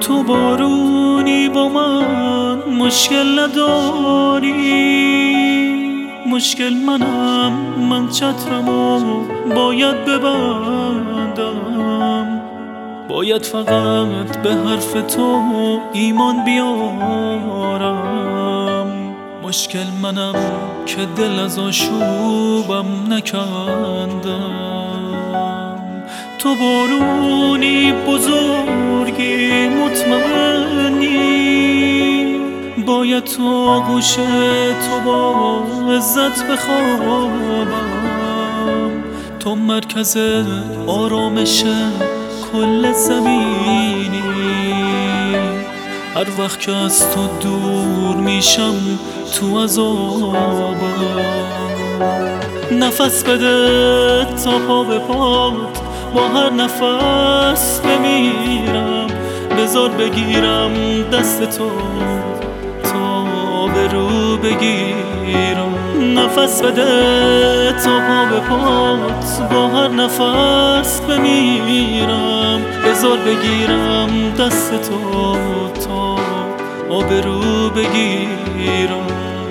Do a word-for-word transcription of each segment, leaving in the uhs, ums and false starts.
تو بارونی با من مشکل نداری، مشکل منم، من چترمو باید ببندم، باید فقط به حرف تو ایمان بیارم. مشکل منم که دل از آشوبم نکندم. تو بارونی بزرگی مطمئنی، باید تو آغوش تو با عزت بخوابم. تو مرکز آرامش کل زمینی، هر وقت که از تو دور میشم تو عذابم. نفس بده تا پا به پات، با هر نفس بمیرم. بذار بگیرم دست تو تا به رو بگیرم. نفس بده تا پا به پات، با هر نفس بمیرم. بذار بگیرم دست تو تا آبرو بگیرم.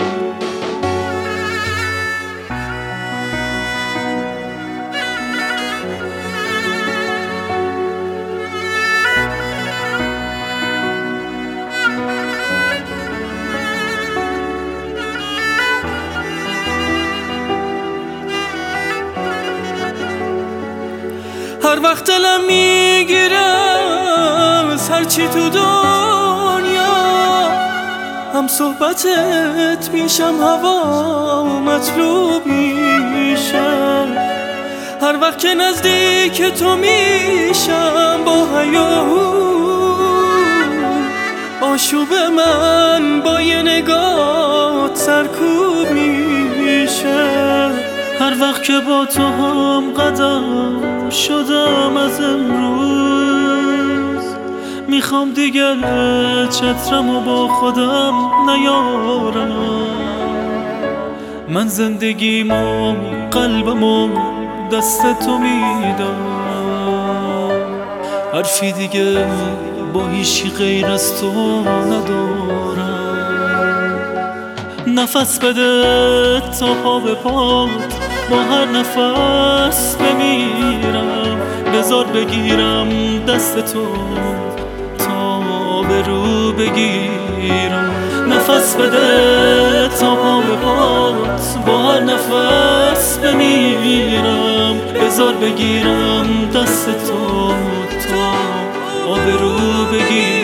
هر وقت دلم میگیره از هرچی تو دنیا، هم صحبتت میشم، هوا مطلوب میشه. هر وقت که نزدیک تو میشم با هیاهو، آشوب من با یه نگات سرکوب میشه. هر وقت که با تو هم قدم شدم از امروز، میخوام دیگه چترمو با خودم نیارم. من زندگیمو قلبمو دست تو میدم، حرفی دیگه با هیچی غیر از تو ندارم. نفس بده تا پا به پات، با هر نفس بمیرم. بذار بگیرم دست تو تا به رو بگیرم. نفس بده تا پا به پات، با هر نفس بمیرم. بذار بگیرم دست تو تا به رو بگیرم.